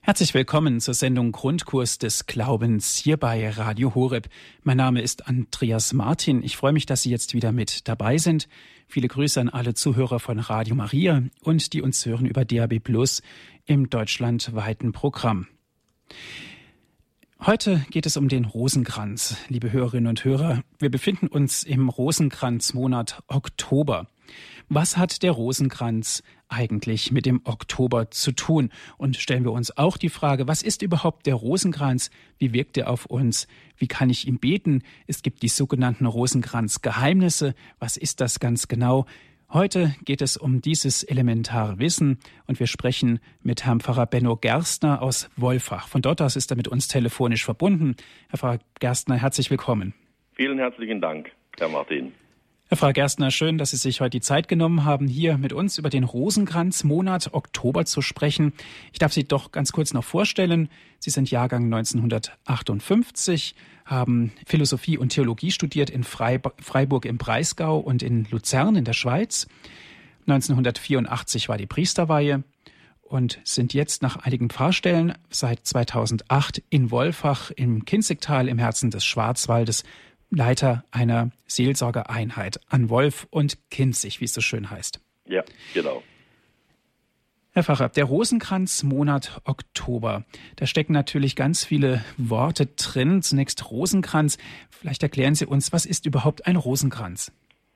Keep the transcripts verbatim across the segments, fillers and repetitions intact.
Herzlich willkommen zur Sendung Grundkurs des Glaubens hier bei Radio Horeb. Mein Name ist Andreas Martin. Ich freue mich, dass Sie jetzt wieder mit dabei sind. Viele Grüße an alle Zuhörer von Radio Maria und die uns hören über D A B Plus im deutschlandweiten Programm. Heute geht es um den Rosenkranz, liebe Hörerinnen und Hörer. Wir befinden uns im Rosenkranzmonat Oktober. Was hat der Rosenkranz eigentlich mit dem Oktober zu tun? Und stellen wir uns auch die Frage, was ist überhaupt der Rosenkranz? Wie wirkt er auf uns? Wie kann ich ihm beten? Es gibt die sogenannten Rosenkranzgeheimnisse. Was ist das ganz genau? Heute geht es um dieses elementare Wissen und wir sprechen mit Herrn Pfarrer Benno Gerstner aus Wolfach. Von dort aus ist er mit uns telefonisch verbunden. Herr Pfarrer Gerstner, herzlich willkommen. Vielen herzlichen Dank, Herr Martin. Herr Pfarrer Gerstner, schön, dass Sie sich heute die Zeit genommen haben, hier mit uns über den Rosenkranzmonat Oktober zu sprechen. Ich darf Sie doch ganz kurz noch vorstellen. Sie sind Jahrgang neunzehnhundertachtundfünfzig, haben Philosophie und Theologie studiert in Freiburg im Breisgau und in Luzern in der Schweiz. neunzehnhundertvierundachtzig war die Priesterweihe und sind jetzt nach einigen Pfarrstellen seit zweitausendacht in Wolfach im Kinzigtal im Herzen des Schwarzwaldes Leiter einer Seelsorgereinheit an Wolf und Kinzig, wie es so schön heißt. Ja, genau. Herr Pfarrer, der Rosenkranzmonat Oktober, da stecken natürlich ganz viele Worte drin. Zunächst Rosenkranz. Vielleicht erklären Sie uns, was ist überhaupt ein Rosenkranz?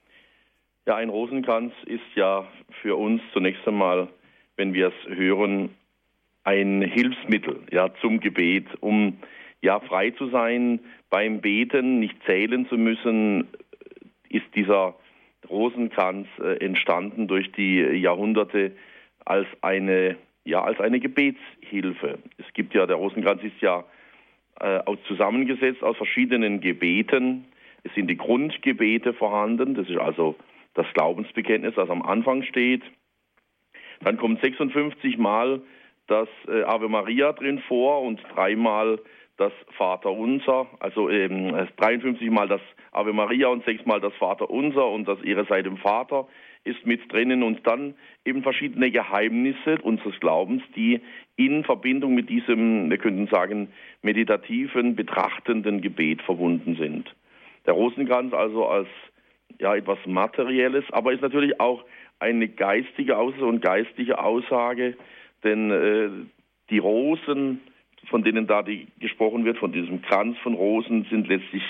Ja, ein Rosenkranz ist ja für uns zunächst einmal, wenn wir es hören, ein Hilfsmittel, ja, zum Gebet, um ja frei zu sein beim Beten, nicht zählen zu müssen, ist dieser Rosenkranz äh, entstanden durch die Jahrhunderte als eine ja als eine Gebetshilfe. Es gibt ja, der Rosenkranz ist ja äh, aus, zusammengesetzt aus verschiedenen Gebeten. Es sind die Grundgebete vorhanden, das ist also das Glaubensbekenntnis, das am Anfang steht. Dann kommt sechsundfünfzig Mal das äh, Ave Maria drin vor und dreimal das Vaterunser, also ähm, dreiundfünfzig Mal das Ave Maria und sechs Mal das Vaterunser und das Ehre sei dem Vater ist mit drinnen und dann eben verschiedene Geheimnisse unseres Glaubens, die in Verbindung mit diesem, wir könnten sagen, meditativen, betrachtenden Gebet verbunden sind. Der Rosenkranz also als ja etwas Materielles, aber ist natürlich auch eine geistige Aussage und geistliche Aussage, denn äh, die Rosen, von denen da die gesprochen wird, von diesem Kranz von Rosen, sind letztlich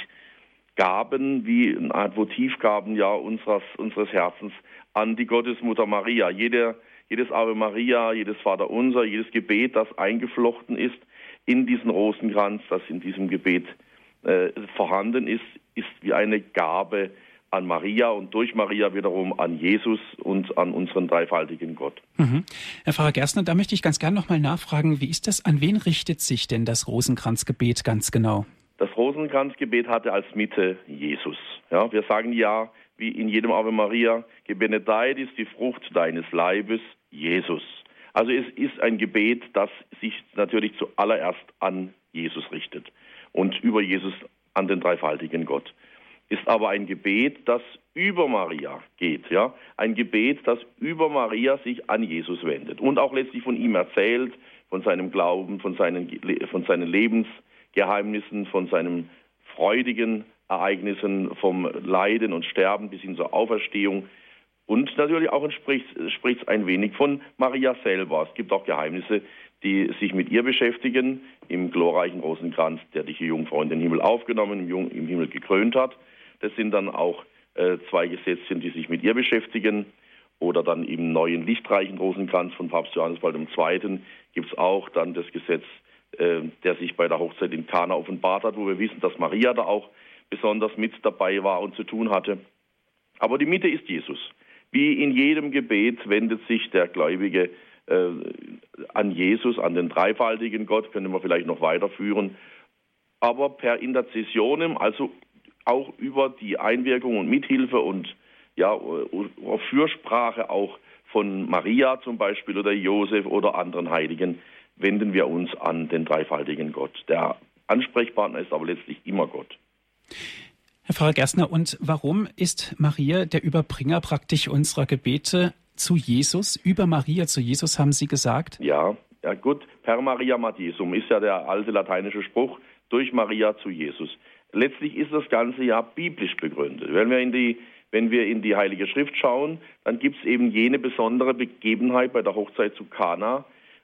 Gaben, wie eine Art Votivgaben ja unseres, unseres Herzens an die Gottesmutter Maria. Jede, jedes Ave Maria, jedes Vaterunser, jedes Gebet, das eingeflochten ist in diesen Rosenkranz, das in diesem Gebet äh, vorhanden ist, ist wie eine Gabe an Maria und durch Maria wiederum an Jesus und an unseren dreifaltigen Gott. Mhm. Herr Pfarrer Gerstner, da möchte ich ganz gerne noch mal nachfragen, wie ist das, an wen richtet sich denn das Rosenkranzgebet ganz genau? Das Rosenkranzgebet hatte als Mitte Jesus. Ja, wir sagen ja, wie in jedem Ave Maria, gebenedeit ist die Frucht deines Leibes, Jesus. Also es ist ein Gebet, das sich natürlich zuallererst an Jesus richtet und über Jesus an den dreifaltigen Gott. Ist aber ein Gebet, das über Maria geht, ja, ein Gebet, das über Maria sich an Jesus wendet und auch letztlich von ihm erzählt, von seinem Glauben, von seinen, von seinen Lebensgeheimnissen, von seinen freudigen Ereignissen, vom Leiden und Sterben bis hin zur Auferstehung und natürlich auch spricht es ein wenig von Maria selber. Es gibt auch Geheimnisse, die sich mit ihr beschäftigen, im glorreichen Rosenkranz, der die Jungfrau in den Himmel aufgenommen, im, Jung, im Himmel gekrönt hat. Das sind dann auch äh, zwei Gesetzchen, die sich mit ihr beschäftigen. Oder dann im neuen lichtreichen Rosenkranz von Papst Johannes Paul der Zweite. gibt es auch dann das Gesetz, äh, der sich bei der Hochzeit in Kana offenbart hat, wo wir wissen, dass Maria da auch besonders mit dabei war und zu tun hatte. Aber die Mitte ist Jesus. Wie in jedem Gebet wendet sich der Gläubige äh, an Jesus, an den dreifaltigen Gott, können wir vielleicht noch weiterführen. Aber per Intercessionem, also auch über die Einwirkung und Mithilfe und ja, Fürsprache auch von Maria zum Beispiel oder Josef oder anderen Heiligen, wenden wir uns an den dreifaltigen Gott. Der Ansprechpartner ist aber letztlich immer Gott. Herr Pfarrer Gerstner, und warum ist Maria der Überbringer praktisch unserer Gebete zu Jesus? Über Maria zu Jesus, haben Sie gesagt? Ja, Ja gut, per Maria Matisum ist ja der alte lateinische Spruch, durch Maria zu Jesus. Letztlich ist das Ganze ja biblisch begründet. Wenn wir in die, wenn wir in die Heilige Schrift schauen, dann gibt es eben jene besondere Begebenheit bei der Hochzeit zu Kana,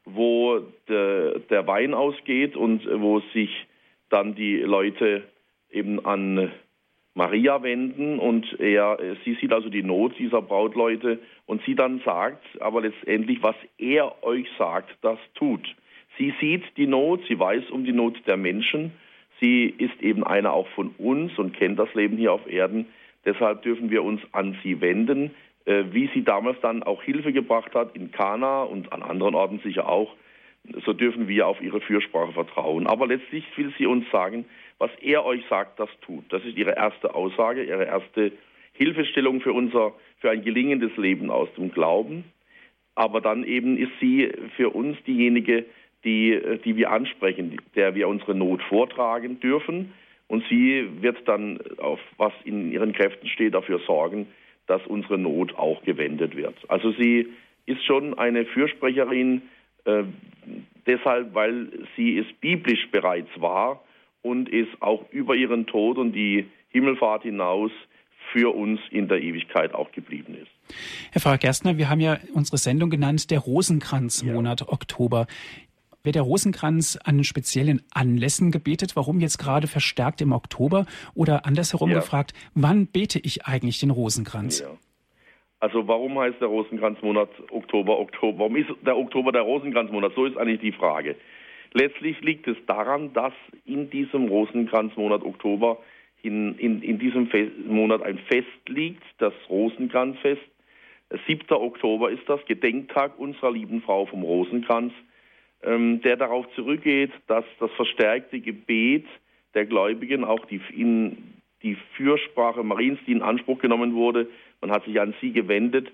wo de, der Wein ausgeht und wo sich dann die Leute eben an Maria wenden und er, sie sieht also die Not dieser Brautleute und sie dann sagt, aber letztendlich, was er euch sagt, das tut. Sie sieht die Not, sie weiß um die Not der Menschen, sie ist eben einer auch von uns und kennt das Leben hier auf Erden. Deshalb dürfen wir uns an sie wenden, äh, wie sie damals dann auch Hilfe gebracht hat in Kana und an anderen Orten sicher auch. So dürfen wir auf ihre Fürsprache vertrauen. Aber letztlich will sie uns sagen, was er euch sagt, das tut. Das ist ihre erste Aussage, ihre erste Hilfestellung für unser, für ein gelingendes Leben aus dem Glauben. Aber dann eben ist sie für uns diejenige, die, die wir ansprechen, der wir unsere Not vortragen dürfen. Und sie wird dann, auf was in ihren Kräften steht, dafür sorgen, dass unsere Not auch gewendet wird. Also sie ist schon eine Fürsprecherin, äh, deshalb, weil sie es biblisch bereits war und es auch über ihren Tod und die Himmelfahrt hinaus für uns in der Ewigkeit auch geblieben ist. Herr Pfarrer Gerstner, wir haben ja unsere Sendung genannt, der Rosenkranzmonat ja. Oktober. Wird der Rosenkranz an speziellen Anlässen gebetet? Warum jetzt gerade verstärkt im Oktober? Oder andersherum ja. gefragt, wann bete ich eigentlich den Rosenkranz? Ja. Also warum heißt der Rosenkranzmonat Oktober, Oktober? Warum ist der Oktober der Rosenkranzmonat? So ist eigentlich die Frage. Letztlich liegt es daran, dass in diesem Rosenkranzmonat Oktober, in, in, in diesem Fest, Monat ein Fest liegt, das Rosenkranzfest. siebter Oktober ist das, Gedenktag unserer lieben Frau vom Rosenkranz, ähm, der darauf zurückgeht, dass das verstärkte Gebet der Gläubigen, auch die, in, die Fürsprache Mariens, die in Anspruch genommen wurde, man hat sich an sie gewendet,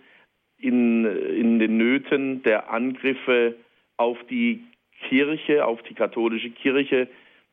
in, in den Nöten der Angriffe auf die Kirche, auf die katholische Kirche,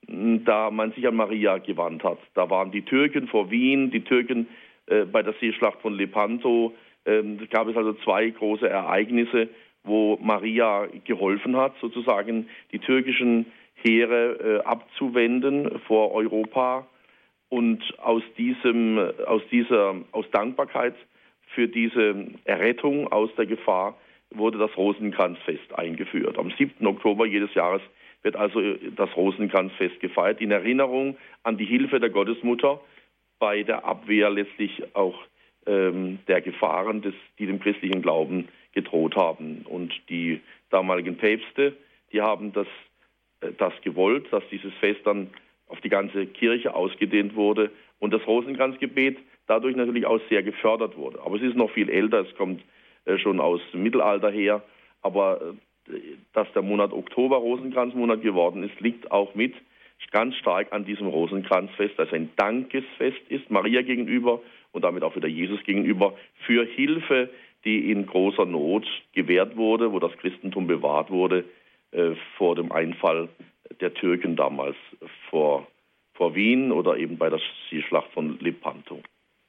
da man sich an Maria gewandt hat. Da waren die Türken vor Wien, die Türken äh, bei der Seeschlacht von Lepanto. Ähm, gab es also zwei große Ereignisse, wo Maria geholfen hat, sozusagen die türkischen Heere äh, abzuwenden vor Europa. Und aus diesem, aus dieser, aus Dankbarkeit für diese Errettung aus der Gefahr wurde das Rosenkranzfest eingeführt. Am siebten Oktober jedes Jahres wird also das Rosenkranzfest gefeiert, in Erinnerung an die Hilfe der Gottesmutter bei der Abwehr letztlich auch ähm, der Gefahren, des, die dem christlichen Glauben gedroht haben. Und die damaligen Päpste, die haben das, äh, das gewollt, dass dieses Fest dann auf die ganze Kirche ausgedehnt wurde und das Rosenkranzgebet dadurch natürlich auch sehr gefördert wurde. Aber es ist noch viel älter, es kommt äh, schon aus dem Mittelalter her, aber äh, dass der Monat Oktober Rosenkranzmonat geworden ist, liegt auch mit ganz stark an diesem Rosenkranzfest, das ein Dankesfest ist, Maria gegenüber und damit auch wieder Jesus gegenüber, für Hilfe, die in großer Not gewährt wurde, wo das Christentum bewahrt wurde, äh, vor dem Einfall der Türken damals vor, vor Wien oder eben bei der Seeschlacht von Lepanto.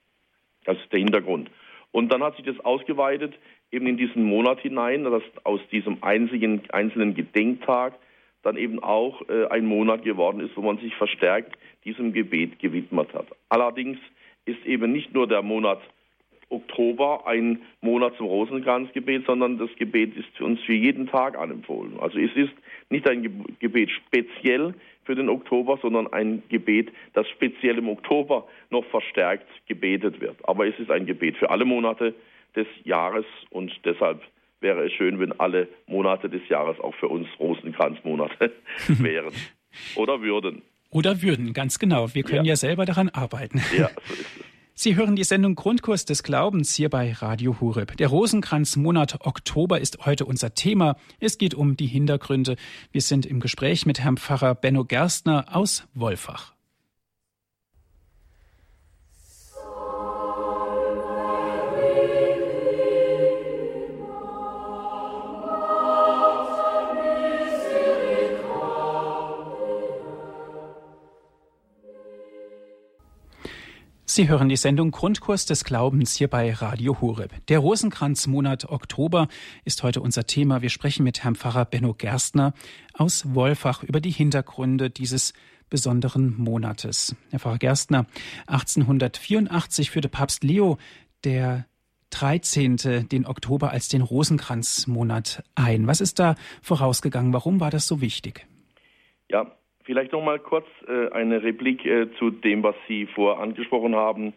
Das ist der Hintergrund. Und dann hat sich das ausgeweitet eben in diesen Monat hinein, dass aus diesem einzigen, einzelnen Gedenktag dann eben auch äh, ein Monat geworden ist, wo man sich verstärkt diesem Gebet gewidmet hat. Allerdings ist eben nicht nur der Monat Oktober ein Monat zum Rosenkranzgebet, sondern das Gebet ist für uns für jeden Tag anempfohlen. Also es ist nicht ein Gebet speziell für den Oktober, sondern ein Gebet, das speziell im Oktober noch verstärkt gebetet wird. Aber es ist ein Gebet für alle Monate des Jahres und deshalb wäre es schön, wenn alle Monate des Jahres auch für uns Rosenkranzmonate wären oder würden. Oder würden, ganz genau. Wir können ja, ja selber daran arbeiten. Ja, so ist es. Sie hören die Sendung Grundkurs des Glaubens hier bei Radio Horeb. Der Rosenkranzmonat Oktober ist heute unser Thema. Es geht um die Hintergründe. Wir sind im Gespräch mit Herrn Pfarrer Benno Gerstner aus Wolfach. Sie hören die Sendung Grundkurs des Glaubens hier bei Radio Horeb. Der Rosenkranzmonat Oktober ist heute unser Thema. Wir sprechen mit Herrn Pfarrer Benno Gerstner aus Wolfach über die Hintergründe dieses besonderen Monates. Herr Pfarrer Gerstner, achtzehnhundertvierundachtzig führte Papst Leo der dreizehnte den Oktober als den Rosenkranzmonat ein. Was ist da vorausgegangen? Warum war das so wichtig? Ja, vielleicht noch mal kurz äh, eine Replik äh, zu dem, was Sie vorher angesprochen haben.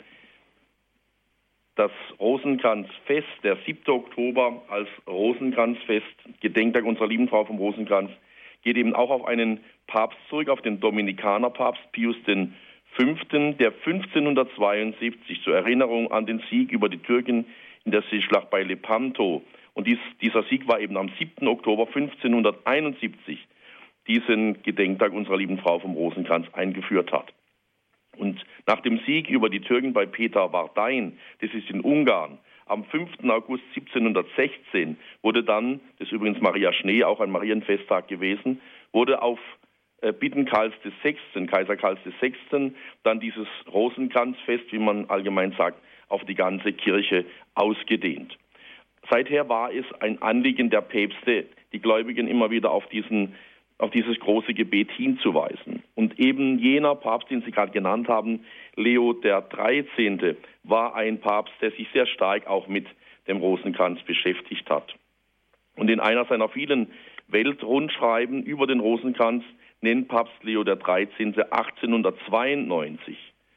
Das Rosenkranzfest, der siebte Oktober als Rosenkranzfest, Gedenktag unserer lieben Frau vom Rosenkranz, geht eben auch auf einen Papst zurück, auf den Dominikanerpapst Pius den Fünften, der fünfzehnhundertzweiundsiebzig zur Erinnerung an den Sieg über die Türken in der Seeschlacht bei Lepanto, und dies, dieser Sieg war eben am siebten Oktober fünfzehnhunderteinundsiebzig, diesen Gedenktag unserer lieben Frau vom Rosenkranz eingeführt hat. Und nach dem Sieg über die Türken bei Peterwardein, das ist in Ungarn, am fünften August siebzehnhundertsechzehn wurde dann, das ist übrigens Maria Schnee, auch ein Marienfesttag gewesen, wurde auf äh, Bitten Karls des Sechsten, Kaiser Karls des Sechsten, dann dieses Rosenkranzfest, wie man allgemein sagt, auf die ganze Kirche ausgedehnt. Seither war es ein Anliegen der Päpste, die Gläubigen immer wieder auf diesen auf dieses große Gebet hinzuweisen. Und eben jener Papst, den Sie gerade genannt haben, Leo der dreizehnte, war ein Papst, der sich sehr stark auch mit dem Rosenkranz beschäftigt hat. Und in einer seiner vielen Weltrundschreiben über den Rosenkranz nennt Papst Leo der dreizehnte achtzehnhundertzweiundneunzig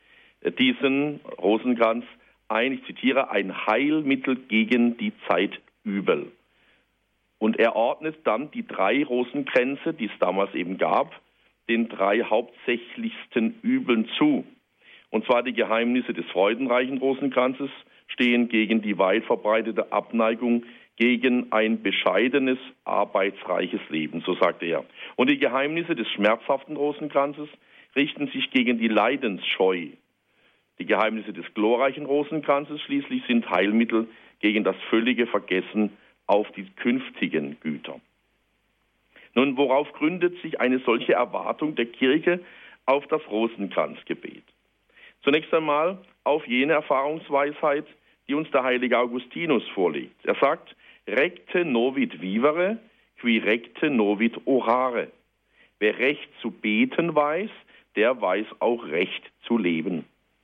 diesen Rosenkranz ein, ich zitiere, ein Heilmittel gegen die Zeitübel. Und er ordnet dann die drei Rosenkränze, die es damals eben gab, den drei hauptsächlichsten Übeln zu. Und zwar die Geheimnisse des freudenreichen Rosenkranzes stehen gegen die weit verbreitete Abneigung gegen ein bescheidenes, arbeitsreiches Leben, so sagte er. Und die Geheimnisse des schmerzhaften Rosenkranzes richten sich gegen die Leidensscheu. Die Geheimnisse des glorreichen Rosenkranzes schließlich sind Heilmittel gegen das völlige Vergessen auf die künftigen Güter. Nun, worauf gründet sich eine solche Erwartung der Kirche auf das Rosenkranzgebet? Zunächst einmal auf jene Erfahrungsweisheit, die uns der heilige Augustinus vorlegt. Er sagt, recte novit vivere, qui recte novit orare. Wer recht zu beten weiß, der weiß auch recht zu leben.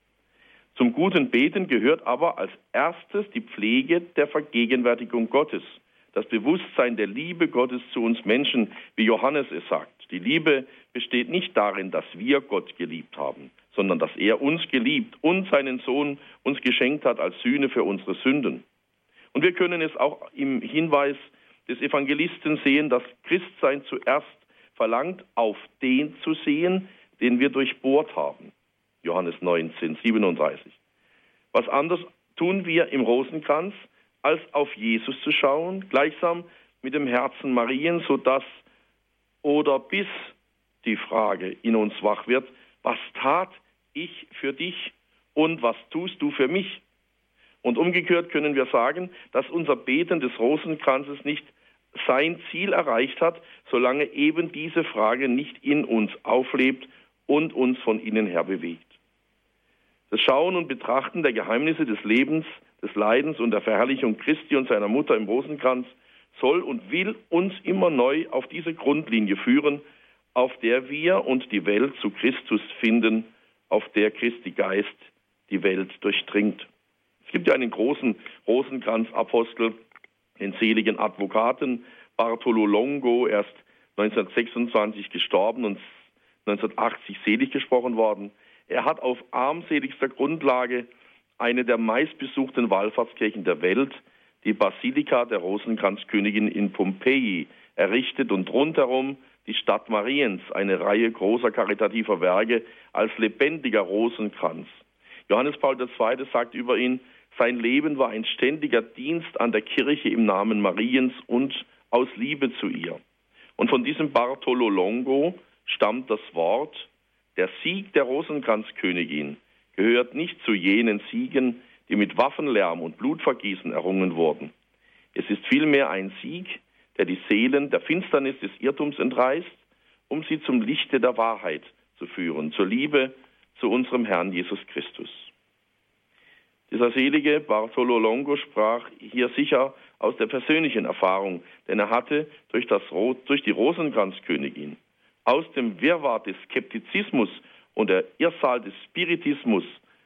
Zum guten Beten gehört aber als erstes die Pflege der Vergegenwärtigung Gottes, das Bewusstsein der Liebe Gottes zu uns Menschen, wie Johannes es sagt. Die Liebe besteht nicht darin, dass wir Gott geliebt haben, sondern dass er uns geliebt und seinen Sohn uns geschenkt hat als Sühne für unsere Sünden. Und wir können es auch im Hinweis des Evangelisten sehen, dass Christsein zuerst verlangt, auf den zu sehen, den wir durchbohrt haben. Johannes neunzehn, siebenunddreißig. Was anderes tun wir im Rosenkranz, als auf Jesus zu schauen, gleichsam mit dem Herzen Mariens, sodass oder bis die Frage in uns wach wird, was tat ich für dich und was tust du für mich? Und umgekehrt können wir sagen, dass unser Beten des Rosenkranzes nicht sein Ziel erreicht hat, solange eben diese Frage nicht in uns auflebt und uns von innen her bewegt. Das Schauen und Betrachten der Geheimnisse des Lebens, des Leidens und der Verherrlichung Christi und seiner Mutter im Rosenkranz soll und will uns immer neu auf diese Grundlinie führen, auf der wir und die Welt zu Christus finden, auf der Christi Geist die Welt durchdringt. Es gibt ja einen großen Rosenkranzapostel, den seligen Advokaten Bartolo Longo, erst neunzehnhundertsechsundzwanzig gestorben und neunzehnhundertachtzig selig gesprochen worden. Er hat auf armseligster Grundlage eine der meistbesuchten Wallfahrtskirchen der Welt, die Basilika der Rosenkranzkönigin in Pompeji, errichtet und rundherum die Stadt Mariens, eine Reihe großer karitativer Werke als lebendiger Rosenkranz. Johannes Paul der Zweite sagt über ihn, sein Leben war ein ständiger Dienst an der Kirche im Namen Mariens und aus Liebe zu ihr. Und von diesem Bartolo Longo stammt das Wort, der Sieg der Rosenkranzkönigin gehört nicht zu jenen Siegen, die mit Waffenlärm und Blutvergießen errungen wurden. Es ist vielmehr ein Sieg, der die Seelen der Finsternis des Irrtums entreißt, um sie zum Lichte der Wahrheit zu führen, zur Liebe zu unserem Herrn Jesus Christus. Dieser selige Bartolo Longo sprach hier sicher aus der persönlichen Erfahrung, denn er hatte durch, das, durch die Rosenkranzkönigin aus dem Wirrwarr des Skeptizismus und der Irrsal des Spiritismus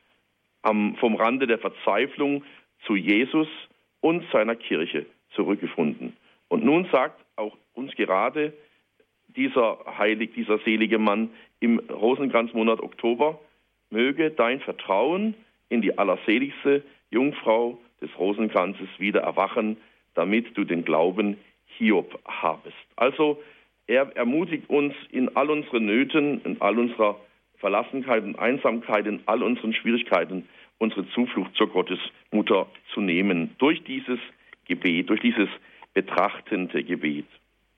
am, vom Rande der Verzweiflung zu Jesus und seiner Kirche zurückgefunden. Und nun sagt auch uns gerade dieser heilig, dieser selige Mann im Rosenkranzmonat Oktober, möge dein Vertrauen in die allerseligste Jungfrau des Rosenkranzes wieder erwachen, damit du den Glauben Hiob habest. Also er ermutigt uns in all unseren Nöten, in all unserer Verlassenheit und Einsamkeit, in all unseren Schwierigkeiten, unsere Zuflucht zur Gottesmutter zu nehmen, durch dieses Gebet, durch dieses betrachtende Gebet.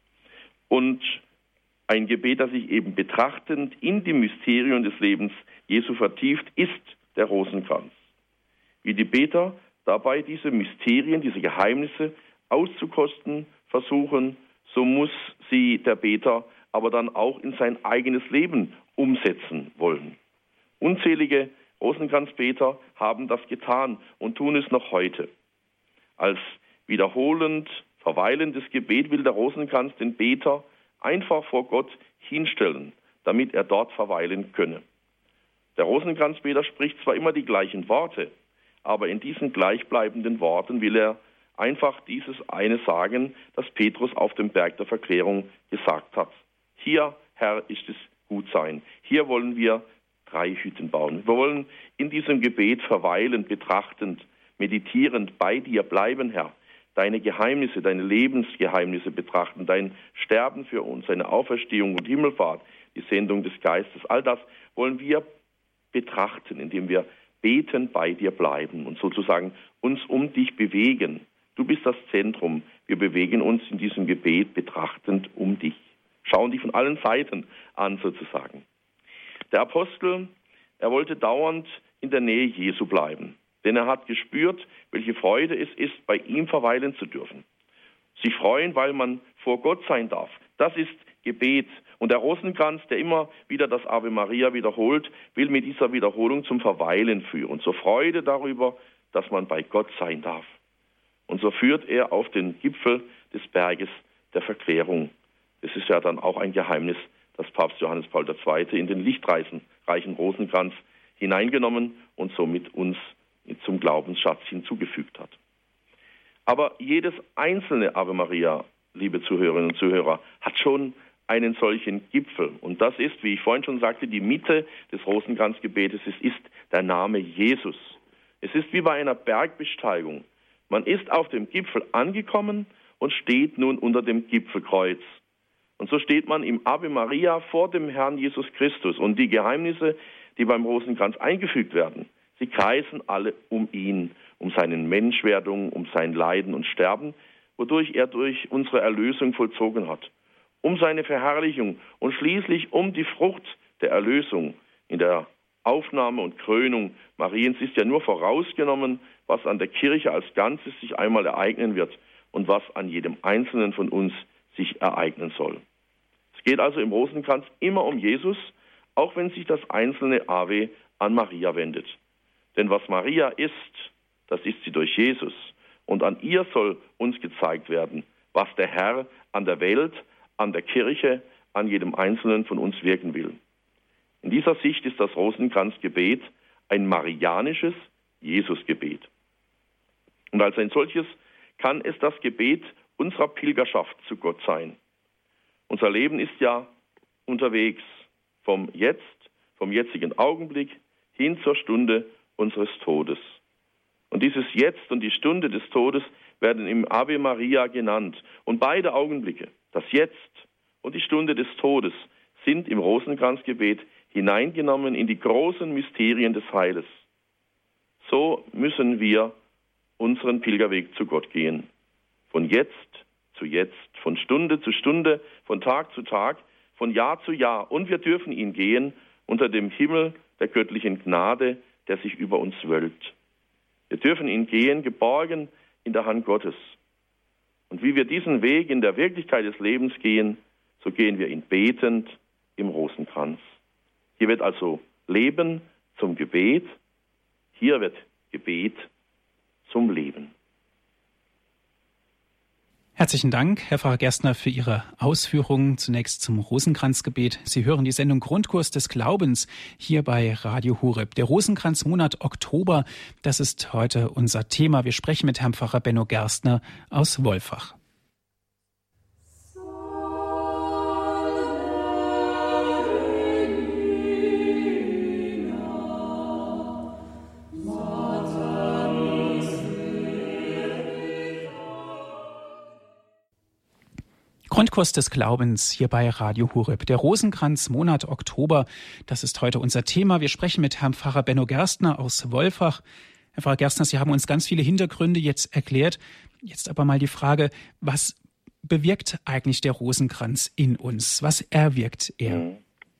Und ein Gebet, das sich eben betrachtend in die Mysterien des Lebens Jesu vertieft, ist der Rosenkranz. Wie die Beter dabei diese Mysterien, diese Geheimnisse auszukosten versuchen, so muss sie der Beter aber dann auch in sein eigenes Leben umsetzen wollen. Unzählige Rosenkranzbeter haben das getan und tun es noch heute. Als wiederholend, verweilendes Gebet will der Rosenkranz den Beter einfach vor Gott hinstellen, damit er dort verweilen könne. Der Rosenkranzbeter spricht zwar immer die gleichen Worte, aber in diesen gleichbleibenden Worten will er einfach dieses eine sagen, das Petrus auf dem Berg der Verklärung gesagt hat. Hier, Herr, ist es gut sein. Hier wollen wir drei Hütten bauen. Wir wollen in diesem Gebet verweilen, betrachtend, meditierend bei dir bleiben, Herr. Deine Geheimnisse, deine Lebensgeheimnisse betrachten, dein Sterben für uns, deine Auferstehung und Himmelfahrt, die Sendung des Geistes. All das wollen wir betrachten, indem wir beten, bei dir bleiben und sozusagen uns um dich bewegen. Du bist das Zentrum. Wir bewegen uns in diesem Gebet betrachtend um dich. Schauen dich von allen Seiten an sozusagen. Der Apostel, er wollte dauernd in der Nähe Jesu bleiben, denn er hat gespürt, welche Freude es ist, bei ihm verweilen zu dürfen. Sich freuen, weil man vor Gott sein darf. Das ist Gebet. Und der Rosenkranz, der immer wieder das Ave Maria wiederholt, will mit dieser Wiederholung zum Verweilen führen, zur Freude darüber, dass man bei Gott sein darf. Und so führt er auf den Gipfel des Berges der Verklärung. Das ist ja dann auch ein Geheimnis, das Papst Johannes Paul der Zweite in den lichtreichen Rosenkranz hineingenommen und somit uns zum Glaubensschatz hinzugefügt hat. Aber jedes einzelne Ave Maria, liebe Zuhörerinnen und Zuhörer, hat schon einen solchen Gipfel. Und das ist, wie ich vorhin schon sagte, die Mitte des Rosenkranzgebetes. Es ist der Name Jesus. Es ist wie bei einer Bergbesteigung. Man ist auf dem Gipfel angekommen und steht nun unter dem Gipfelkreuz. Und so steht man im Ave Maria vor dem Herrn Jesus Christus. Und die Geheimnisse, die beim Rosenkranz eingefügt werden, sie kreisen alle um ihn, um seine Menschwerdung, um sein Leiden und Sterben, wodurch er durch unsere Erlösung vollzogen hat, um seine Verherrlichung und schließlich um die Frucht der Erlösung. In der Aufnahme und Krönung Mariens ist ja nur vorausgenommen, was an der Kirche als Ganzes sich einmal ereignen wird und was an jedem Einzelnen von uns sich ereignen soll. Es geht also im Rosenkranz immer um Jesus, auch wenn sich das einzelne Ave an Maria wendet. Denn was Maria ist, das ist sie durch Jesus. Und an ihr soll uns gezeigt werden, was der Herr an der Welt, an der Kirche, an jedem Einzelnen von uns wirken will. In dieser Sicht ist das Rosenkranzgebet ein marianisches Jesusgebet. Und als ein solches kann es das Gebet unserer Pilgerschaft zu Gott sein. Unser Leben ist ja unterwegs vom Jetzt, vom jetzigen Augenblick hin zur Stunde unseres Todes. Und dieses Jetzt und die Stunde des Todes werden im Ave Maria genannt. Und beide Augenblicke, das Jetzt und die Stunde des Todes, sind im Rosenkranzgebet hineingenommen in die großen Mysterien des Heiles. So müssen wir unseren Pilgerweg zu Gott gehen. Von jetzt zu jetzt, von Stunde zu Stunde, von Tag zu Tag, von Jahr zu Jahr. Und wir dürfen ihn gehen unter dem Himmel der göttlichen Gnade, der sich über uns wölbt. Wir dürfen ihn gehen, geborgen in der Hand Gottes. Und wie wir diesen Weg in der Wirklichkeit des Lebens gehen, so gehen wir ihn betend im Rosenkranz. Hier wird also Leben zum Gebet. Hier wird Gebet zum Leben. Herzlichen Dank, Herr Pfarrer Gerstner, für Ihre Ausführungen. Zunächst zum Rosenkranzgebet. Sie hören die Sendung Grundkurs des Glaubens hier bei Radio Horeb. Der Rosenkranzmonat Oktober, das ist heute unser Thema. Wir sprechen mit Herrn Pfarrer Benno Gerstner aus Wolfach. Grundkurs des Glaubens hier bei Radio Horeb. Der Rosenkranzmonat Oktober, das ist heute unser Thema. Wir sprechen mit Herrn Pfarrer Benno Gerstner aus Wolfach. Herr Pfarrer Gerstner, Sie haben uns ganz viele Hintergründe jetzt erklärt. Jetzt aber mal die Frage, was bewirkt eigentlich der Rosenkranz in uns? Was erwirkt er?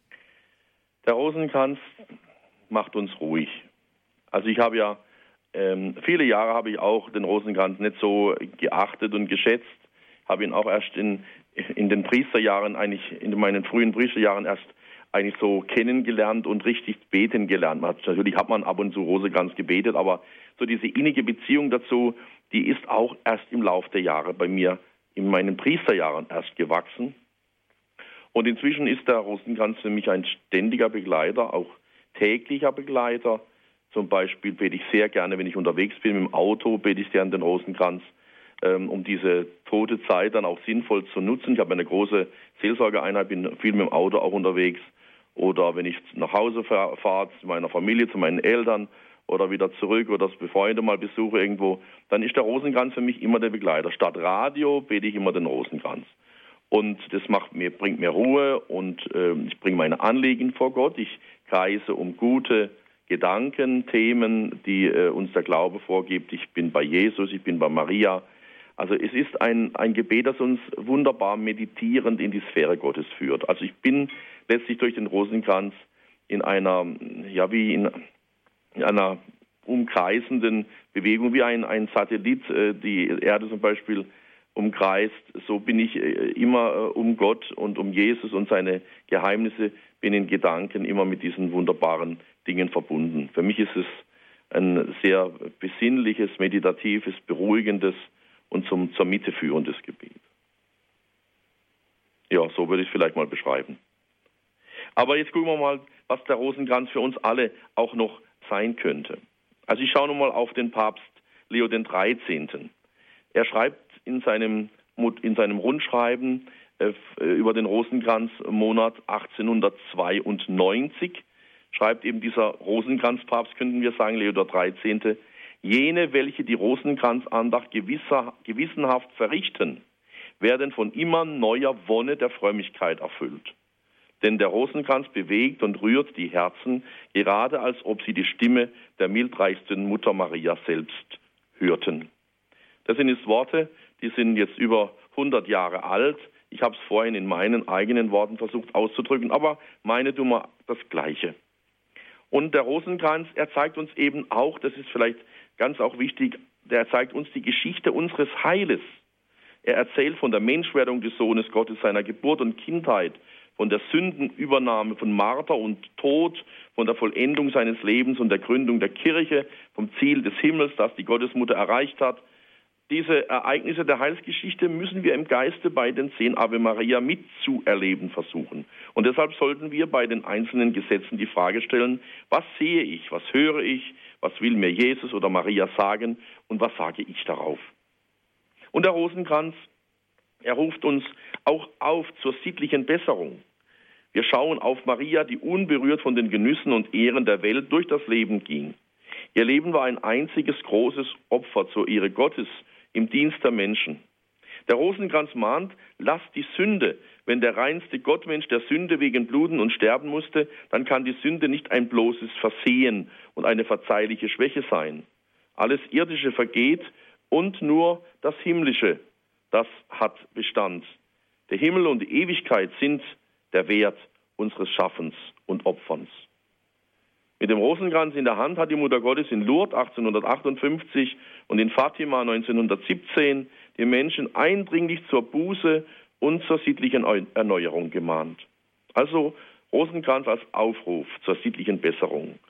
Der Rosenkranz macht uns ruhig. Also ich habe ja, ähm, viele Jahre habe ich auch den Rosenkranz nicht so geachtet und geschätzt. Habe ihn auch erst in, in den Priesterjahren, eigentlich in meinen frühen Priesterjahren erst eigentlich so kennengelernt und richtig beten gelernt. Man hat, natürlich hat man ab und zu Rosenkranz gebetet, aber so diese innige Beziehung dazu, die ist auch erst im Laufe der Jahre bei mir in meinen Priesterjahren erst gewachsen. Und inzwischen ist der Rosenkranz für mich ein ständiger Begleiter, auch täglicher Begleiter. Zum Beispiel bete ich sehr gerne, wenn ich unterwegs bin, im Auto bete ich gerne den Rosenkranz, um diese tote Zeit dann auch sinnvoll zu nutzen. Ich habe eine große Seelsorgeeinheit, bin viel mit dem Auto auch unterwegs. Oder wenn ich nach Hause fahre, zu meiner Familie, zu meinen Eltern oder wieder zurück oder Freunde mal besuche irgendwo, dann ist der Rosenkranz für mich immer der Begleiter. Statt Radio bete ich immer den Rosenkranz. Und das macht mir, bringt mir Ruhe und äh, ich bringe meine Anliegen vor Gott. Ich kreise um gute Gedanken, Themen, die äh, uns der Glaube vorgibt. Ich bin bei Jesus, ich bin bei Maria. Also es ist ein, ein Gebet, das uns wunderbar meditierend in die Sphäre Gottes führt. Also ich bin letztlich durch den Rosenkranz in einer, ja wie in, in einer umkreisenden Bewegung, wie ein, ein Satellit äh, die Erde zum Beispiel umkreist. So bin ich äh, immer äh, um Gott und um Jesus und seine Geheimnisse, bin in Gedanken immer mit diesen wunderbaren Dingen verbunden. Für mich ist es ein sehr besinnliches, meditatives, beruhigendes und zum, zur Mitte führendes Gebet. Ja, so würde ich es vielleicht mal beschreiben. Aber jetzt gucken wir mal, was der Rosenkranz für uns alle auch noch sein könnte. Also ich schaue nochmal auf den Papst Leo den dreizehnten. Er schreibt in seinem, in seinem Rundschreiben äh, über den Rosenkranzmonat achtzehnhundertzweiundneunzig, schreibt eben dieser Rosenkranzpapst, könnten wir sagen, Leo der dreizehnte, jene, welche die Rosenkranzandacht gewisser, gewissenhaft verrichten, werden von immer neuer Wonne der Frömmigkeit erfüllt. Denn der Rosenkranz bewegt und rührt die Herzen, gerade als ob sie die Stimme der mildreichsten Mutter Maria selbst hörten. Das sind jetzt Worte, die sind jetzt über hundert Jahre alt. Ich habe es vorhin in meinen eigenen Worten versucht auszudrücken, aber meine tun wir das Gleiche. Und der Rosenkranz, er zeigt uns eben auch, das ist vielleicht ganz auch wichtig, der zeigt uns die Geschichte unseres Heiles. Er erzählt von der Menschwerdung des Sohnes Gottes, seiner Geburt und Kindheit, von der Sündenübernahme, von Marter und Tod, von der Vollendung seines Lebens und der Gründung der Kirche, vom Ziel des Himmels, das die Gottesmutter erreicht hat. Diese Ereignisse der Heilsgeschichte müssen wir im Geiste bei den zehn Ave Maria mitzuerleben versuchen. Und deshalb sollten wir bei den einzelnen Gesetzen die Frage stellen, was sehe ich, was höre ich, was will mir Jesus oder Maria sagen und was sage ich darauf? Und der Rosenkranz, er ruft uns auch auf zur sittlichen Besserung. Wir schauen auf Maria, die unberührt von den Genüssen und Ehren der Welt durch das Leben ging. Ihr Leben war ein einziges großes Opfer zur Ehre Gottes im Dienst der Menschen. Der Rosenkranz mahnt, lasst die Sünde. Wenn der reinste Gottmensch der Sünde wegen bluten und sterben musste, dann kann die Sünde nicht ein bloßes Versehen und eine verzeihliche Schwäche sein. Alles Irdische vergeht und nur das Himmlische, das hat Bestand. Der Himmel und die Ewigkeit sind der Wert unseres Schaffens und Opferns. Mit dem Rosenkranz in der Hand hat die Mutter Gottes in Lourdes achtzehnhundertachtundfünfzig und in Fatima neunzehnhundertsiebzehn die Menschen eindringlich zur Buße und zur sittlichen Erneuerung gemahnt. Also Rosenkranz als Aufruf zur sittlichen Besserung.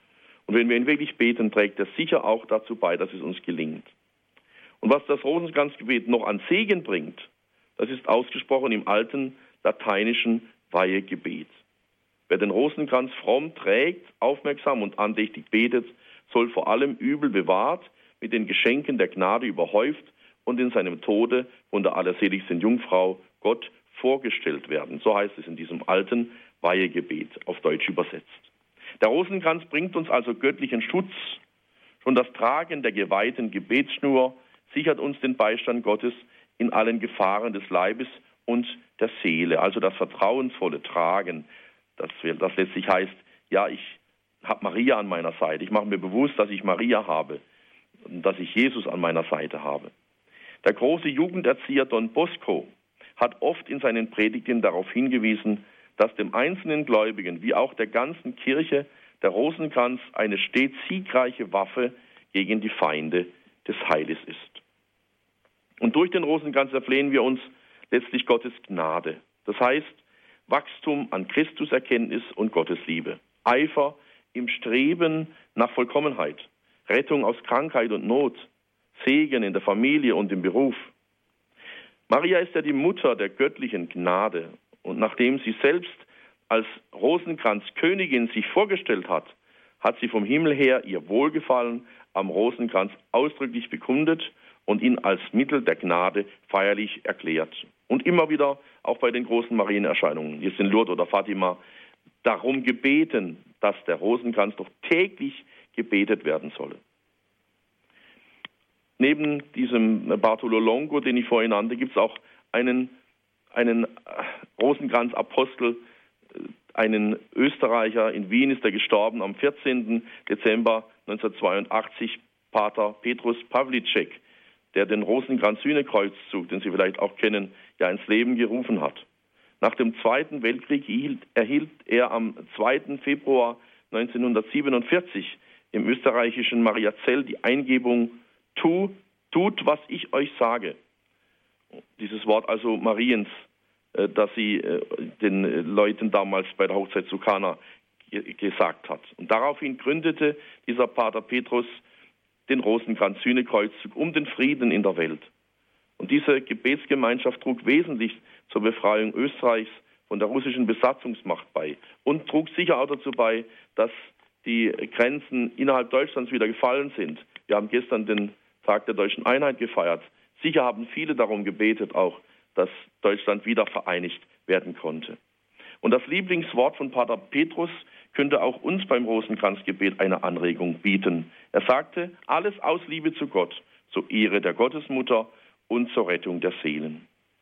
Und wenn wir ihn wirklich beten, trägt er sicher auch dazu bei, dass es uns gelingt. Und was das Rosenkranzgebet noch an Segen bringt, das ist ausgesprochen im alten lateinischen Weihegebet. Wer den Rosenkranz fromm trägt, aufmerksam und andächtig betet, soll vor allem Übel bewahrt, mit den Geschenken der Gnade überhäuft und in seinem Tode von der allerseligsten Jungfrau Gott vorgestellt werden. So heißt es in diesem alten Weihegebet, auf Deutsch übersetzt. Der Rosenkranz bringt uns also göttlichen Schutz. Schon das Tragen der geweihten Gebetsschnur sichert uns den Beistand Gottes in allen Gefahren des Leibes und der Seele. Also das vertrauensvolle Tragen, das, das letztlich heißt, ja, ich habe Maria an meiner Seite. Ich mache mir bewusst, dass ich Maria habe und dass ich Jesus an meiner Seite habe. Der große Jugenderzieher Don Bosco hat oft in seinen Predigten darauf hingewiesen, dass dem einzelnen Gläubigen wie auch der ganzen Kirche der Rosenkranz eine stets siegreiche Waffe gegen die Feinde des Heiles ist. Und durch den Rosenkranz erflehen wir uns letztlich Gottes Gnade. Das heißt, Wachstum an Christuserkenntnis und Gottesliebe, Eifer im Streben nach Vollkommenheit, Rettung aus Krankheit und Not, Segen in der Familie und im Beruf. Maria ist ja die Mutter der göttlichen Gnade. Und nachdem sie selbst als Rosenkranzkönigin sich vorgestellt hat, hat sie vom Himmel her ihr Wohlgefallen am Rosenkranz ausdrücklich bekundet und ihn als Mittel der Gnade feierlich erklärt. Und immer wieder, auch bei den großen Marienerscheinungen, jetzt in Lourdes oder Fatima, darum gebeten, dass der Rosenkranz doch täglich gebetet werden solle. Neben diesem Bartolo Longo, den ich vorhin nannte, gibt es auch einen, einen Rosenkranzapostel, einen Österreicher. In Wien ist er gestorben am vierzehnten Dezember neunzehnhundertzweiundachtzig, Pater Petrus Pawlicek, der den Rosenkranz-Sühnekreuzzug, den Sie vielleicht auch kennen, ja ins Leben gerufen hat. Nach dem Zweiten Weltkrieg erhielt, erhielt er am zweiten Februar neunzehnhundertsiebenundvierzig im österreichischen Mariazell die Eingebung, tu, tut, was ich euch sage. Dieses Wort also Mariens, äh, das sie äh, den Leuten damals bei der Hochzeit zu Kana ge- gesagt hat. Und daraufhin gründete dieser Pater Petrus den Rosenkranz-Sühnekreuzzug um den Frieden in der Welt. Und diese Gebetsgemeinschaft trug wesentlich zur Befreiung Österreichs von der russischen Besatzungsmacht bei und trug sicher auch dazu bei, dass die Grenzen innerhalb Deutschlands wieder gefallen sind. Wir haben gestern den Tag der deutschen Einheit gefeiert. Sicher haben viele darum gebetet auch, dass Deutschland wieder vereinigt werden konnte. Und das Lieblingswort von Pater Petrus könnte auch uns beim Rosenkranzgebet eine Anregung bieten. Er sagte, alles aus Liebe zu Gott, zur Ehre der Gottesmutter und zur Rettung der Seelen.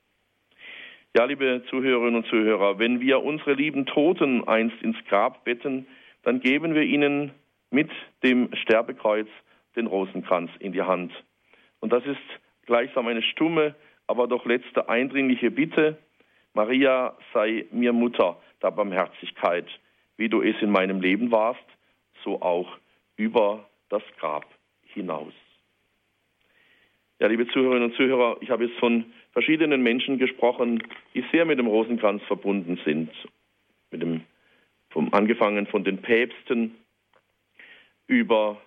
Ja, liebe Zuhörerinnen und Zuhörer, wenn wir unsere lieben Toten einst ins Grab betten, dann geben wir ihnen mit dem Sterbekreuz den Rosenkranz in die Hand. Und das ist gleichsam eine stumme, aber doch letzte eindringliche Bitte. Maria, sei mir Mutter der Barmherzigkeit, wie du es in meinem Leben warst, so auch über das Grab hinaus. Ja, liebe Zuhörerinnen und Zuhörer, ich habe jetzt von verschiedenen Menschen gesprochen, die sehr mit dem Rosenkranz verbunden sind. Mit dem, vom, angefangen von den Päpsten über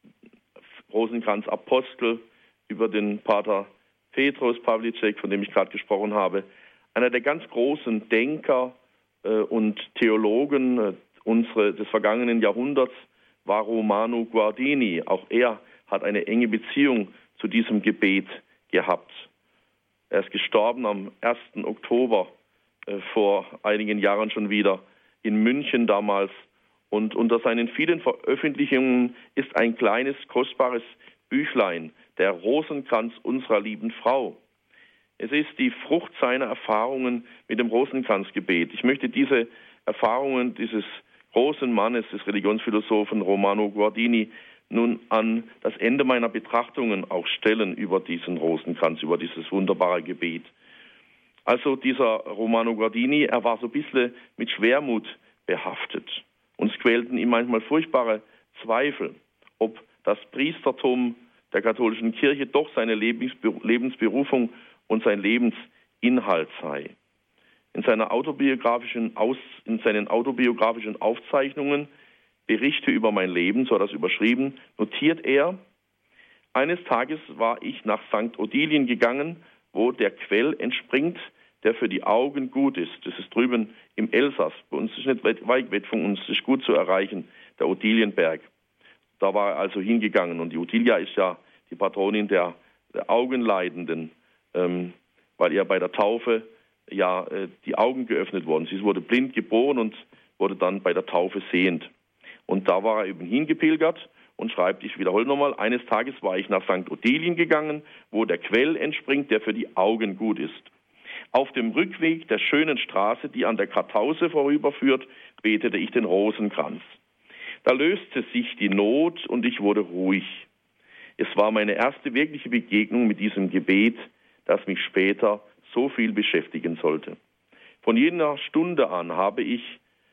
Rosenkranzapostel, über den Pater Petrus Pawlicek, von dem ich gerade gesprochen habe. Einer der ganz großen Denker äh, und Theologen äh, unsere, des vergangenen Jahrhunderts war Romano Guardini. Auch er hat eine enge Beziehung zu diesem Gebet gehabt. Er ist gestorben am ersten Oktober äh, vor einigen Jahren schon wieder in München damals. Und unter seinen vielen Veröffentlichungen ist ein kleines, kostbares Büchlein, der Rosenkranz unserer lieben Frau. Es ist die Frucht seiner Erfahrungen mit dem Rosenkranzgebet. Ich möchte diese Erfahrungen dieses großen Mannes, des Religionsphilosophen Romano Guardini, nun an das Ende meiner Betrachtungen auch stellen über diesen Rosenkranz, über dieses wunderbare Gebet. Also dieser Romano Guardini, er war so ein bisschen mit Schwermut behaftet. Uns quälten ihm manchmal furchtbare Zweifel, ob das Priestertum der katholischen Kirche doch seine Lebensberufung und sein Lebensinhalt sei. In, seiner autobiografischen Aus, in seinen autobiografischen Aufzeichnungen Berichte über mein Leben, so hat er das überschrieben, notiert er: Eines Tages war ich nach Sankt Odilien gegangen, wo der Quell entspringt, der für die Augen gut ist. Das ist drüben im Elsass. Bei uns ist nicht weit, weit weg von uns, das ist gut zu erreichen, der Odilienberg. Da war er also hingegangen. Und die Odilia ist ja die Patronin der, der Augenleidenden, ähm, weil ihr bei der Taufe ja äh, die Augen geöffnet wurden. Sie wurde blind geboren und wurde dann bei der Taufe sehend. Und da war er eben hingepilgert und schreibt, ich wiederhole nochmal, eines Tages war ich nach Sankt Odilien gegangen, wo der Quell entspringt, der für die Augen gut ist. Auf dem Rückweg der schönen Straße, die an der Kartause vorüberführt, betete ich den Rosenkranz. Da löste sich die Not und ich wurde ruhig. Es war meine erste wirkliche Begegnung mit diesem Gebet, das mich später so viel beschäftigen sollte. Von jener Stunde an habe ich,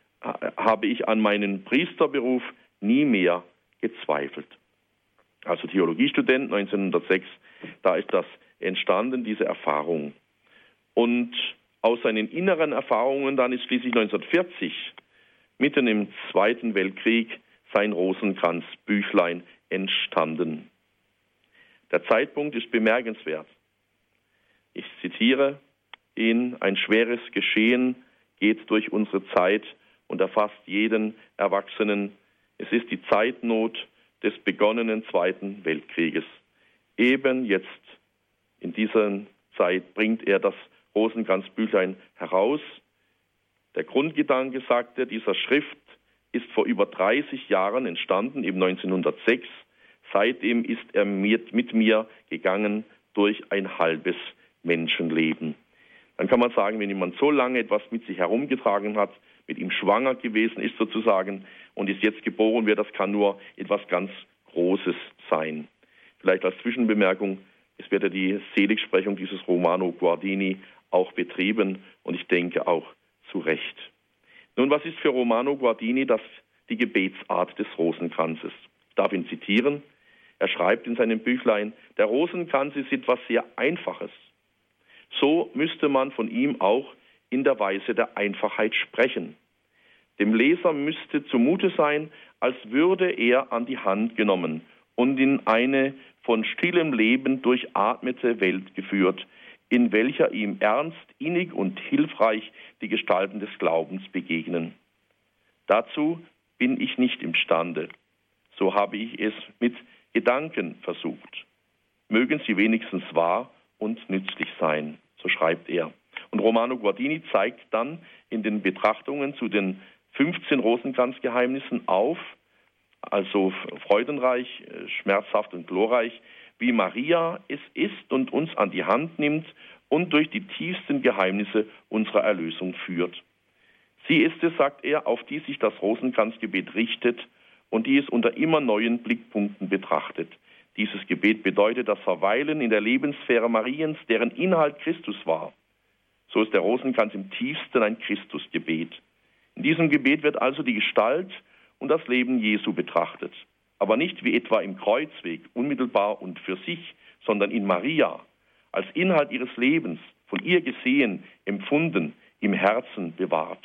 habe ich an meinen Priesterberuf nie mehr gezweifelt. Also Theologiestudent neunzehnhundertsechs, da ist das entstanden, diese Erfahrung. Und aus seinen inneren Erfahrungen dann ist schließlich neunzehnhundertvierzig, mitten im Zweiten Weltkrieg, sein Rosenkranz-Büchlein entstanden. Der Zeitpunkt ist bemerkenswert. Ich zitiere ihn: Ein schweres Geschehen geht durch unsere Zeit und erfasst jeden Erwachsenen. Es ist die Zeitnot des begonnenen Zweiten Weltkrieges. Eben jetzt, in dieser Zeit, bringt er das Rosenkranzbüchlein heraus. Der Grundgedanke, sagt er, dieser Schrift ist vor über dreißig Jahren entstanden, eben neunzehnhundertsechs. Seitdem ist er mit, mit mir gegangen durch ein halbes Menschenleben. Dann kann man sagen, wenn jemand so lange etwas mit sich herumgetragen hat, mit ihm schwanger gewesen ist sozusagen und ist jetzt geboren wird, das kann nur etwas ganz Großes sein. Vielleicht als Zwischenbemerkung, es wird ja die Seligsprechung dieses Romano Guardini auch betrieben und ich denke auch zu Recht. Nun, was ist für Romano Guardini das, die Gebetsart des Rosenkranzes? Ich darf ihn zitieren. Er schreibt in seinem Büchlein: Der Rosenkranz ist etwas sehr Einfaches. So müsste man von ihm auch in der Weise der Einfachheit sprechen. Dem Leser müsste zumute sein, als würde er an die Hand genommen und in eine von stillem Leben durchatmete Welt geführt, in welcher ihm ernst, innig und hilfreich die Gestalten des Glaubens begegnen. Dazu bin ich nicht imstande. So habe ich es mit Gedanken versucht. Mögen sie wenigstens wahr und nützlich sein, so schreibt er. Und Romano Guardini zeigt dann in den Betrachtungen zu den fünfzehn Rosenkranzgeheimnissen auf, also freudenreich, schmerzhaft und glorreich, wie Maria es ist und uns an die Hand nimmt und durch die tiefsten Geheimnisse unserer Erlösung führt. Sie ist es, sagt er, auf die sich das Rosenkranzgebet richtet und die es unter immer neuen Blickpunkten betrachtet. Dieses Gebet bedeutet das Verweilen in der Lebenssphäre Mariens, deren Inhalt Christus war. So ist der Rosenkranz im tiefsten ein Christusgebet. In diesem Gebet wird also die Gestalt und das Leben Jesu betrachtet. Aber nicht wie etwa im Kreuzweg, unmittelbar und für sich, sondern in Maria, als Inhalt ihres Lebens, von ihr gesehen, empfunden, im Herzen bewahrt.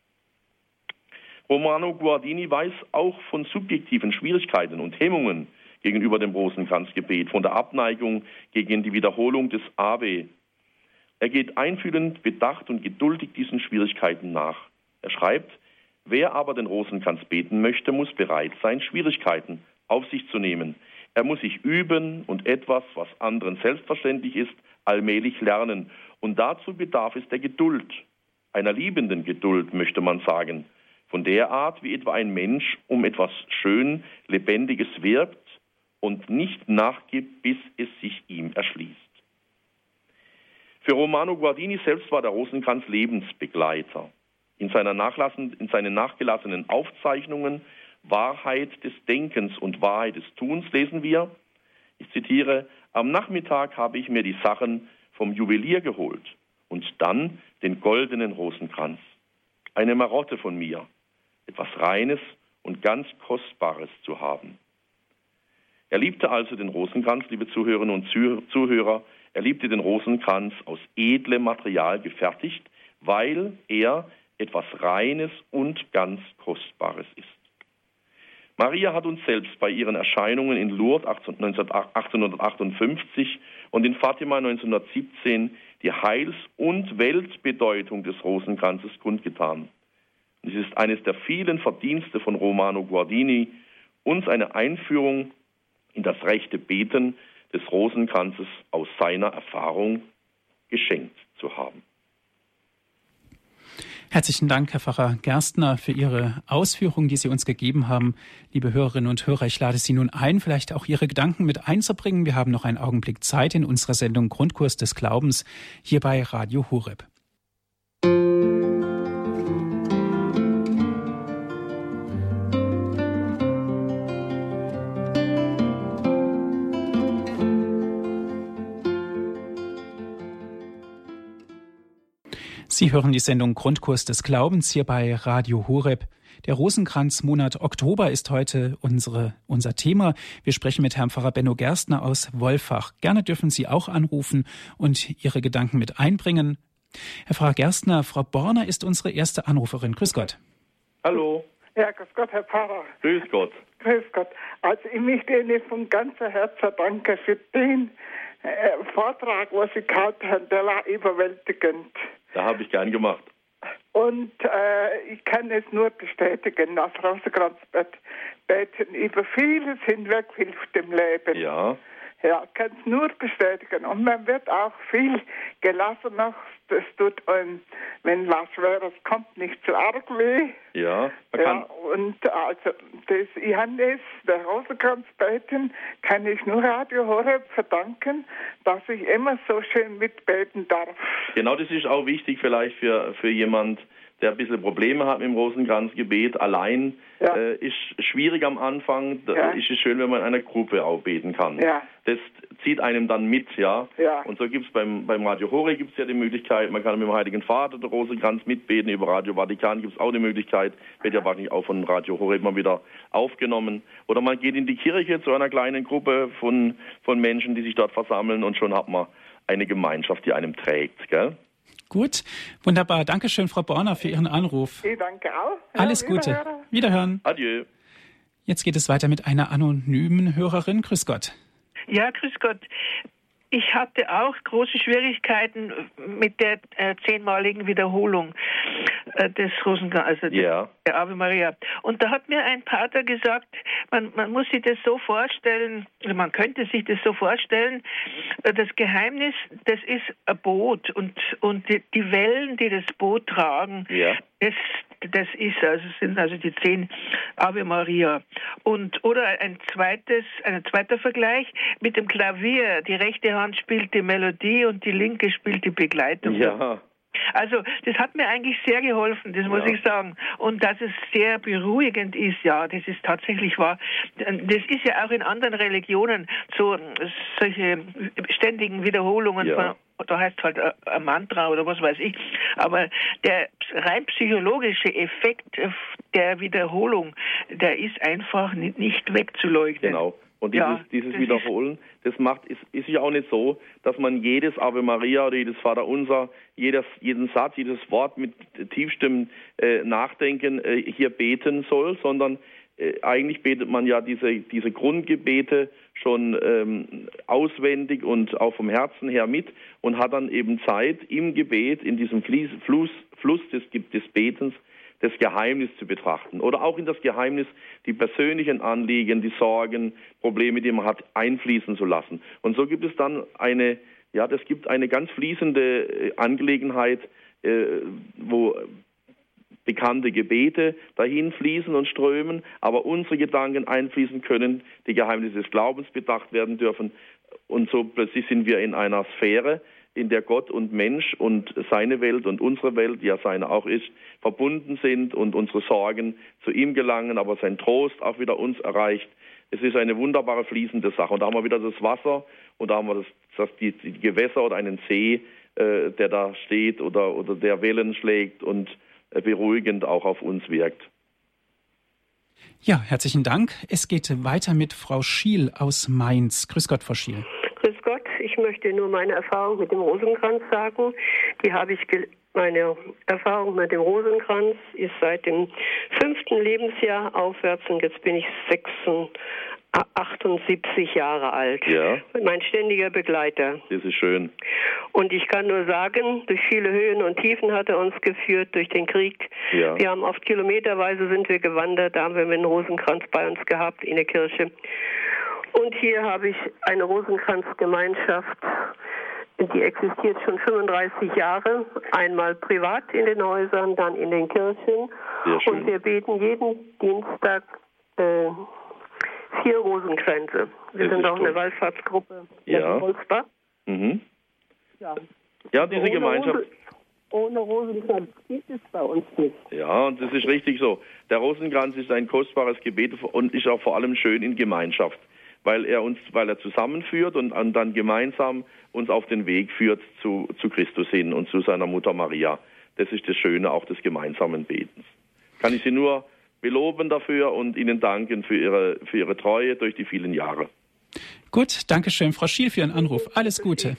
Romano Guardini weiß auch von subjektiven Schwierigkeiten und Hemmungen gegenüber dem Rosenkranzgebet, von der Abneigung gegen die Wiederholung des Ave. Er geht einfühlend, bedacht und geduldig diesen Schwierigkeiten nach. Er schreibt: Wer aber den Rosenkranz beten möchte, muss bereit sein, Schwierigkeiten auf sich zu nehmen. Er muss sich üben und etwas, was anderen selbstverständlich ist, allmählich lernen. Und dazu bedarf es der Geduld, einer liebenden Geduld, möchte man sagen, von der Art, wie etwa ein Mensch um etwas schön Lebendiges wirbt und nicht nachgibt, bis es sich ihm erschließt. Für Romano Guardini selbst war der Rosenkranz Lebensbegleiter. In, seiner Nachlassen, in seinen nachgelassenen Aufzeichnungen Wahrheit des Denkens und Wahrheit des Tuns lesen wir, ich zitiere: Am Nachmittag habe ich mir die Sachen vom Juwelier geholt und dann den goldenen Rosenkranz. Eine Marotte von mir, etwas Reines und ganz Kostbares zu haben. Er liebte also den Rosenkranz, liebe Zuhörerinnen und Zuhörer, er liebte den Rosenkranz aus edlem Material gefertigt, weil er etwas Reines und ganz Kostbares ist. Maria hat uns selbst bei ihren Erscheinungen in Lourdes achtzehnhundertachtundfünfzig und in Fatima neunzehnhundertsiebzehn die Heils- und Weltbedeutung des Rosenkranzes kundgetan. Es ist eines der vielen Verdienste von Romano Guardini, uns eine Einführung in das rechte Beten des Rosenkranzes aus seiner Erfahrung geschenkt zu haben. Herzlichen Dank, Herr Pfarrer Gerstner, für Ihre Ausführungen, die Sie uns gegeben haben. Liebe Hörerinnen und Hörer, ich lade Sie nun ein, vielleicht auch Ihre Gedanken mit einzubringen. Wir haben noch einen Augenblick Zeit in unserer Sendung Grundkurs des Glaubens hier bei Radio Horeb. Sie hören die Sendung Grundkurs des Glaubens hier bei Radio Horeb. Der Rosenkranzmonat Oktober ist heute unsere, unser Thema. Wir sprechen mit Herrn Pfarrer Benno Gerstner aus Wolfach. Gerne dürfen Sie auch anrufen und Ihre Gedanken mit einbringen. Herr Pfarrer Gerstner, Frau Borner ist unsere erste Anruferin. Grüß Gott. Hallo. Ja, grüß Gott, Herr Pfarrer. Grüß Gott. Grüß Gott. Also ich möchte Ihnen von ganzem Herzen danken für den äh, Vortrag, was Sie gehalten haben. Der war überwältigend. Da habe ich gern gemacht. Und äh, ich kann es nur bestätigen, das Rosenkranzbett beten über vieles hinweg hilft dem Leben. Ja. Ja, kann es nur bestätigen. Und man wird auch viel gelassener. Das tut einem, wenn was Schweres kommt, nicht zu arg weh. Ja. Man Ja, kann und also das, ich habe das, der Rosenkranzbeten, kann ich nur Radio Horeb verdanken, dass ich immer so schön mitbeten darf. Genau, das ist auch wichtig vielleicht für, für jemand, der ein bisschen Probleme hat mit dem Rosenkranzgebet. Allein Ja. äh, ist schwierig am Anfang. Da Ja. ist es schön, wenn man in einer Gruppe auch beten kann. Ja. Das zieht einem dann mit, ja. Ja. Und so gibt es beim, beim Radio Horeb gibt's ja die Möglichkeit, man kann mit dem Heiligen Vater den Rosenkranz mitbeten. Über Radio Vatikan gibt es auch die Möglichkeit, wird ja wahrscheinlich auch von Radio Horeb mal wieder aufgenommen. Oder man geht in die Kirche zu einer kleinen Gruppe von, von Menschen, die sich dort versammeln, und schon hat man eine Gemeinschaft, die einem trägt, gell? Gut, wunderbar. Dankeschön, Frau Borner, für Ihren Anruf. Ich danke auch. Ja, Alles Gute. Wiederhören. Wiederhören. Adieu. Jetzt geht es weiter mit einer anonymen Hörerin. Grüß Gott. Ja, grüß Gott. Ich hatte auch große Schwierigkeiten mit der äh, zehnmaligen Wiederholung äh, des Rosenkranzes, also Ja. der Ave Maria. Und da hat mir ein Pater gesagt, man, man muss sich das so vorstellen, also man könnte sich das so vorstellen, äh, das Geheimnis, das ist ein Boot, und, und die, die Wellen, die das Boot tragen, Ja. das, das ist also sind also die zehn Ave Maria. Und oder ein zweites, ein zweiter Vergleich mit dem Klavier. Die rechte Hand spielt die Melodie und die linke spielt die Begleitung. Ja. Also das hat mir eigentlich sehr geholfen, das muss Ja. ich sagen. Und dass es sehr beruhigend ist, ja, das ist tatsächlich wahr. Das ist ja auch in anderen Religionen so solche ständigen Wiederholungen Ja. von, da heißt halt ein Mantra oder was weiß ich. Aber der rein psychologische Effekt der Wiederholung, der ist einfach nicht wegzuleugnen. Genau. Und dieses, Ja, dieses das Wiederholen, das macht, ist, ist ja auch nicht so, dass man jedes Ave Maria oder jedes Vaterunser, jedes, jeden Satz, jedes Wort mit tiefstem äh, Nachdenken äh, hier beten soll, sondern äh, eigentlich betet man ja diese, diese Grundgebete schon ähm, auswendig und auch vom Herzen her mit und hat dann eben Zeit im Gebet, in diesem Flies, Fluss, Fluss des, des Betens, das Geheimnis zu betrachten oder auch in das Geheimnis die persönlichen Anliegen, die Sorgen, Probleme, die man hat, einfließen zu lassen. Und so gibt es dann eine, ja, das gibt eine ganz fließende Angelegenheit, äh, wo bekannte Gebete dahin fließen und strömen, aber unsere Gedanken einfließen können, die Geheimnisse des Glaubens bedacht werden dürfen. Und so plötzlich sind wir in einer Sphäre, in der Gott und Mensch und seine Welt und unsere Welt, die ja seine auch ist, verbunden sind und unsere Sorgen zu ihm gelangen, aber sein Trost auch wieder uns erreicht. Es ist eine wunderbare fließende Sache. Und da haben wir wieder das Wasser und da haben wir das, das die, die Gewässer oder einen See, äh, der da steht oder, oder der Wellen schlägt und äh, beruhigend auch auf uns wirkt. Ja, herzlichen Dank. Es geht weiter mit Frau Schiel aus Mainz. Grüß Gott, Frau Schiel. Grüß Gott, ich möchte nur meine Erfahrung mit dem Rosenkranz sagen. Die habe ich ge- Meine Erfahrung mit dem Rosenkranz ist seit dem fünften Lebensjahr aufwärts und jetzt bin ich achtundsiebzig Jahre alt. Ja. Mein ständiger Begleiter. Das ist schön. Und ich kann nur sagen, durch viele Höhen und Tiefen hat er uns geführt, durch den Krieg. Ja. Wir haben oft kilometerweise sind wir gewandert, da haben wir einen Rosenkranz bei uns gehabt in der Kirche. Und hier habe ich eine Rosenkranzgemeinschaft, die existiert schon fünfunddreißig Jahre, einmal privat in den Häusern, dann in den Kirchen. Sehr schön. Und wir beten jeden Dienstag äh, vier Rosenkränze. Wir Das sind ist auch toll. eine Wallfahrtsgruppe Ja. in Holzbach. Mhm. Ja. Ja, diese ohne Gemeinschaft. Rose, ohne Rosenkranz gibt es bei uns nicht. Ja, und das ist richtig so. Der Rosenkranz ist ein kostbares Gebet und ist auch vor allem schön in Gemeinschaft, weil er uns, weil er zusammenführt und dann gemeinsam uns auf den Weg führt zu, zu Christus hin und zu seiner Mutter Maria. Das ist das Schöne auch des gemeinsamen Betens. Kann ich Sie nur beloben dafür und Ihnen danken für Ihre, für Ihre Treue durch die vielen Jahre. Gut, danke schön, Frau Schiel, für Ihren Anruf. Alles Gute.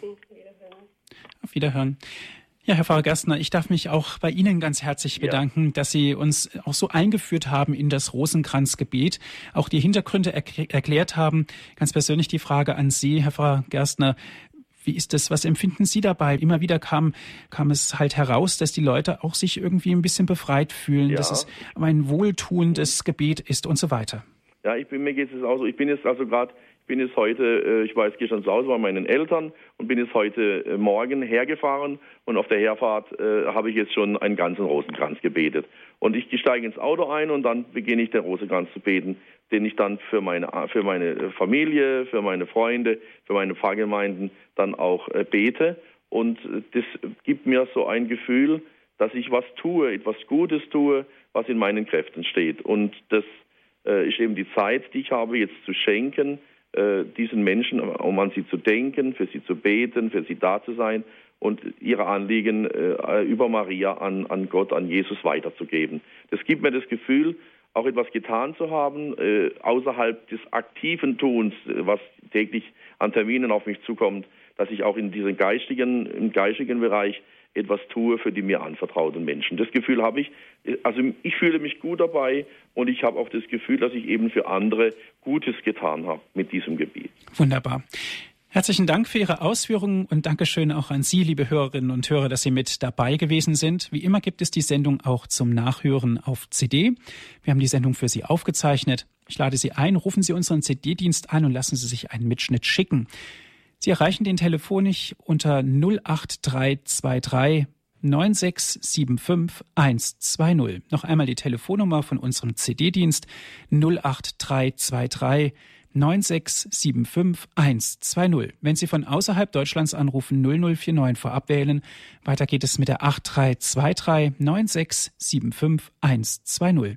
Auf Wiederhören. Ja, Herr Pfarrer Gerstner, ich darf mich auch bei Ihnen ganz herzlich bedanken, ja. dass Sie uns auch so eingeführt haben in das Rosenkranzgebet, auch die Hintergründe erk- erklärt haben. Ganz persönlich die Frage an Sie, Herr Pfarrer Gerstner. Wie ist das? Was empfinden Sie dabei? Immer wieder kam, kam es halt heraus, dass die Leute auch sich irgendwie ein bisschen befreit fühlen, ja. dass es ein wohltuendes Gebet ist und so weiter. Ja, ich bin, mir geht es auch so. Ich bin jetzt also gerade, ich bin jetzt heute, ich war jetzt gestern zu Hause bei meinen Eltern und bin jetzt heute Morgen hergefahren und auf der Herfahrt äh, habe ich jetzt schon einen ganzen Rosenkranz gebetet. Und ich steige ins Auto ein und dann beginne ich den Rosenkranz zu beten, den ich dann für meine, für meine Familie, für meine Freunde, für meine Pfarrgemeinden dann auch äh, bete. Und das gibt mir so ein Gefühl, dass ich was tue, etwas Gutes tue, was in meinen Kräften steht. Und das äh, ist eben die Zeit, die ich habe, jetzt zu schenken, äh, diesen Menschen, um an sie zu denken, für sie zu beten, für sie da zu sein und ihre Anliegen äh, über Maria an, an Gott, an Jesus weiterzugeben. Das gibt mir das Gefühl, auch etwas getan zu haben, äh, außerhalb des aktiven Tuns, äh, was täglich an Terminen auf mich zukommt, dass ich auch in diesem geistigen, im geistigen Bereich etwas tue für die mir anvertrauten Menschen. Das Gefühl habe ich, also ich fühle mich gut dabei und ich habe auch das Gefühl, dass ich eben für andere Gutes getan habe mit diesem Gebet. Wunderbar. Herzlichen Dank für Ihre Ausführungen und Dankeschön auch an Sie, liebe Hörerinnen und Hörer, dass Sie mit dabei gewesen sind. Wie immer gibt es die Sendung auch zum Nachhören auf C D. Wir haben die Sendung für Sie aufgezeichnet. Ich lade Sie ein, rufen Sie unseren C D-Dienst an und lassen Sie sich einen Mitschnitt schicken. Sie erreichen den telefonisch unter null acht drei zwei drei neun sechs sieben fünf eins zwei null. Noch einmal die Telefonnummer von unserem C D-Dienst null acht drei zwei drei neun sechs sieben fünf eins zwei null. Wenn Sie von außerhalb Deutschlands anrufen, null null vier neun vorab wählen. Weiter geht es mit der acht drei zwei drei neun sechs sieben fünf eins zwei null.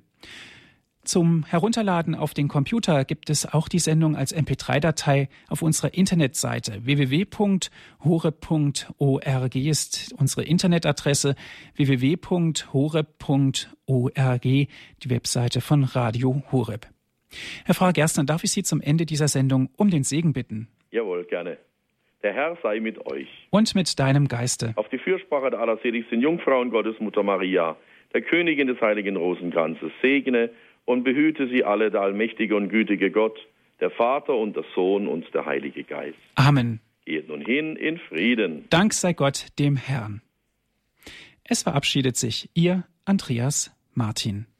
Zum Herunterladen auf den Computer gibt es auch die Sendung als M P drei Datei auf unserer Internetseite. w w w punkt horeb punkt org ist unsere Internetadresse, w w w punkt horeb punkt org, die Webseite von Radio Horeb. Herr Pfarrer Gerstner, darf ich Sie zum Ende dieser Sendung um den Segen bitten? Jawohl, gerne. Der Herr sei mit euch. Und mit deinem Geiste. Auf die Fürsprache der allerseligsten Jungfrau und Gottesmutter Maria, der Königin des heiligen Rosenkranzes, segne und behüte sie alle der allmächtige und gütige Gott, der Vater und der Sohn und der Heilige Geist. Amen. Geht nun hin in Frieden. Dank sei Gott dem Herrn. Es verabschiedet sich Ihr Andreas Martin.